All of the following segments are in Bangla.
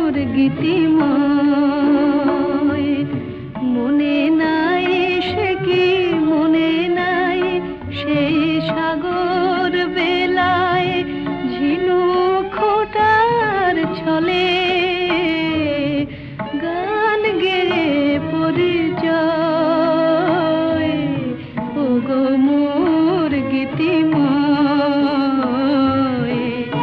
মোর গীতিময় মনে নাই সে কি মনে নাই সেই সাগর বেলায় ঝিনুক খোঁটার ছলে গান গেয়ে পরিচয় ওগো মোর গীতিময়।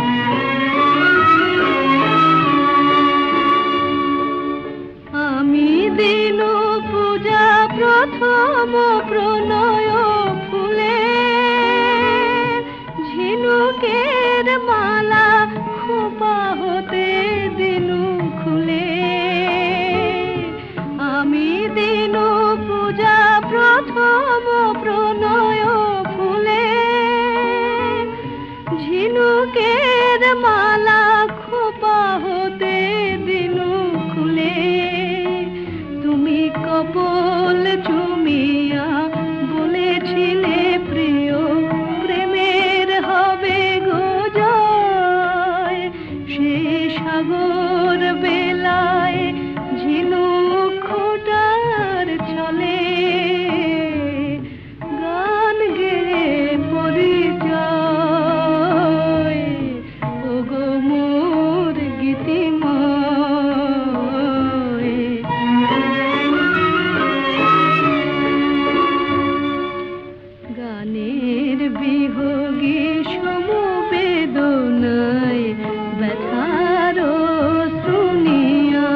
আমি দিন পূজা প্রথম প্রণয় ফুলে ঝিনুকের মালা খোপা হতে দিনু খুলে। আমি দিন পূজা প্রথম প্রণয় ফুলে ঝিনুকের মালা খোপা হতে দিনু খুলে। তুমি কপল চুমিয়া বলেছিলে প্রিয় প্রেমের হবে গো জয়। সে সাগর বেলায় ঝিনুক খোঁটার ছলে গান গেয়ে পরিচয় ওগো মোর গীতিময়। গানের বিহোগী সমবেদনায় ব্যথার শুনিয়া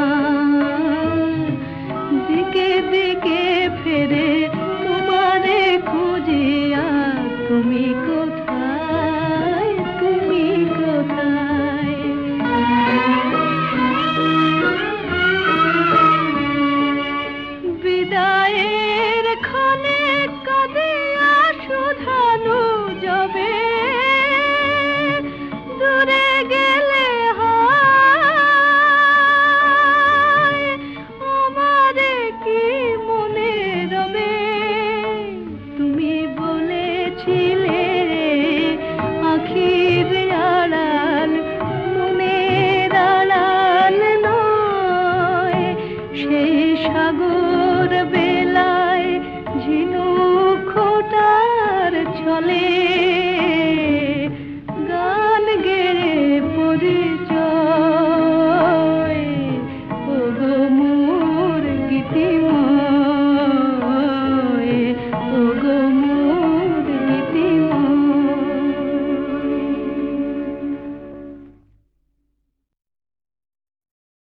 দিকে দিকে ফেরে তোমারে খুঁজিয়া। তুমি কোথায় তুমি কোথায়? বিদায়ের ক্ষণে কাঁদিয়া শুধানো যাবে দূরে গেলে হয় আমারে কি মনে রবে? তুমি বলেছিলে আখির আড়াল মনের আড়াল নয়। সেই সাগর বেলায় ঝিনুক খোঁটার ছলে গান গেয়ে পরিচয় ওগো মোর গীতি।